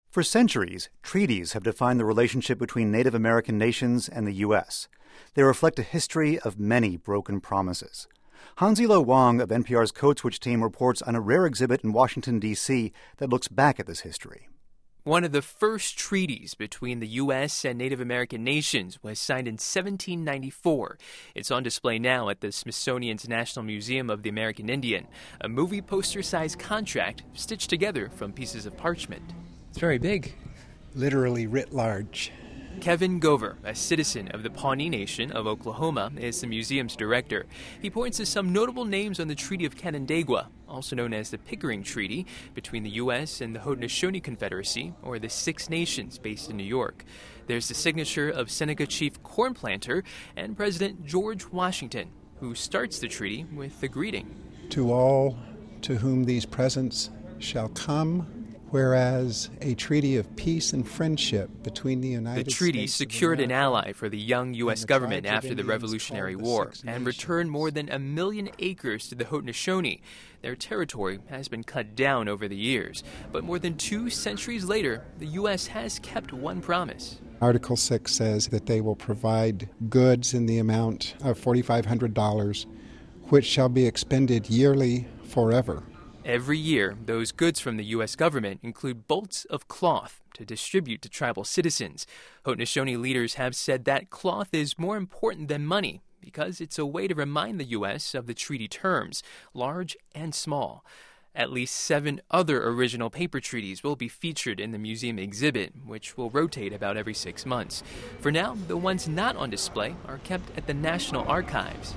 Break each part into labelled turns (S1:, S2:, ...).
S1: For centuries, treaties have defined the relationship between Native American nations and the U.S. They reflect a history of many broken promises. Hansilo Wang of NPR's Code Switch team reports on a rare exhibit in Washington, D.C. that looks back at this history.
S2: One of the first treaties between the U.S. and Native American nations was signed in 1794. It's on display now at the Smithsonian's National Museum of the American Indian, a movie poster-sized contract stitched together from pieces of parchment.
S3: It's very big.
S4: Literally writ large.
S2: Kevin Gover, a citizen of the Pawnee Nation of Oklahoma, is the museum's director. He points to some notable names on the Treaty of Canandaigua, also known as the Pickering Treaty, between the U.S. and the Haudenosaunee Confederacy, or the Six Nations based in New York. There's the signature of Seneca Chief Cornplanter and President George Washington, who starts the treaty with the greeting.
S4: To all to whom these presents shall come, whereas a treaty of peace and friendship between the United States...
S2: The treaty secured an ally for the young U.S. government after the Revolutionary War and returned more than 1 million acres to the Haudenosaunee. Their territory has been cut down over the years, but more than 2 centuries later, the U.S. has kept one promise.
S4: Article 6 says that they will provide goods in the amount of $4,500, which shall be expended yearly forever.
S2: Every year, those goods from the U.S. government include bolts of cloth to distribute to tribal citizens. Haudenosaunee leaders have said that cloth is more important than money because it's a way to remind the U.S. of the treaty terms, large and small. At least 7 other original paper treaties will be featured in the museum exhibit, which will rotate about every 6 months. For now, the ones not on display are kept at the National Archives,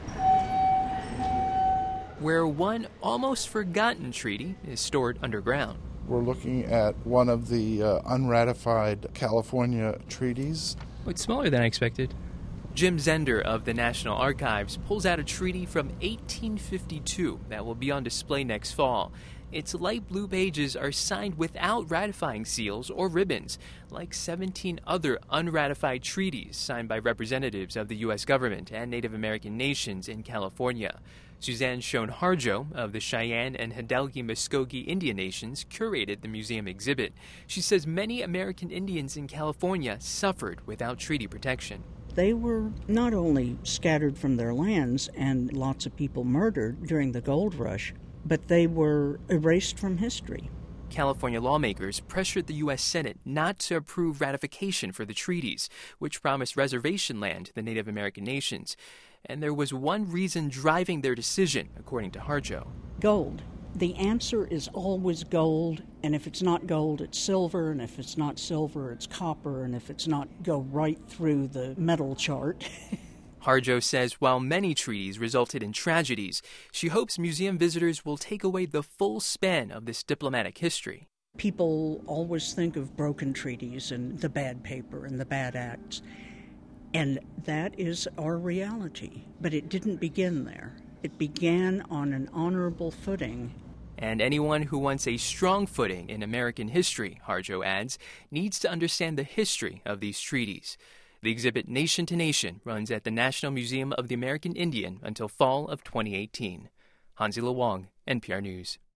S2: where one almost forgotten treaty is stored underground.
S5: We're looking at one of the unratified California treaties.
S2: It's smaller than I expected. Jim Zender of the National Archives pulls out a treaty from 1852 that will be on display next fall. Its light blue pages are signed without ratifying seals or ribbons, like 17 other unratified treaties signed by representatives of the U.S. government and Native American nations in California. Suzanne Schoen Harjo of the Cheyenne and Hidalgo-Muskogee Indian Nations curated the museum exhibit. She says many American Indians in California suffered without treaty protection.
S6: They were not only scattered from their lands and lots of people murdered during the gold rush, but they were erased from history.
S2: California lawmakers pressured the U.S. Senate not to approve ratification for the treaties, which promised reservation land to the Native American nations. And there was one reason driving their decision, according to Harjo.
S6: Gold. The answer is always gold, and if it's not gold, it's silver, and if it's not silver, it's copper, and if it's not, go right through the metal chart.
S2: Harjo says while many treaties resulted in tragedies, she hopes museum visitors will take away the full span of this diplomatic history.
S6: People always think of broken treaties and the bad paper and the bad acts, and that is our reality. But it didn't begin there. It began on an honorable footing.
S2: And anyone who wants a strong footing in American history, Harjo adds, needs to understand the history of these treaties. The exhibit Nation to Nation runs at the National Museum of the American Indian until fall of 2018. Hansilo Wang, NPR News.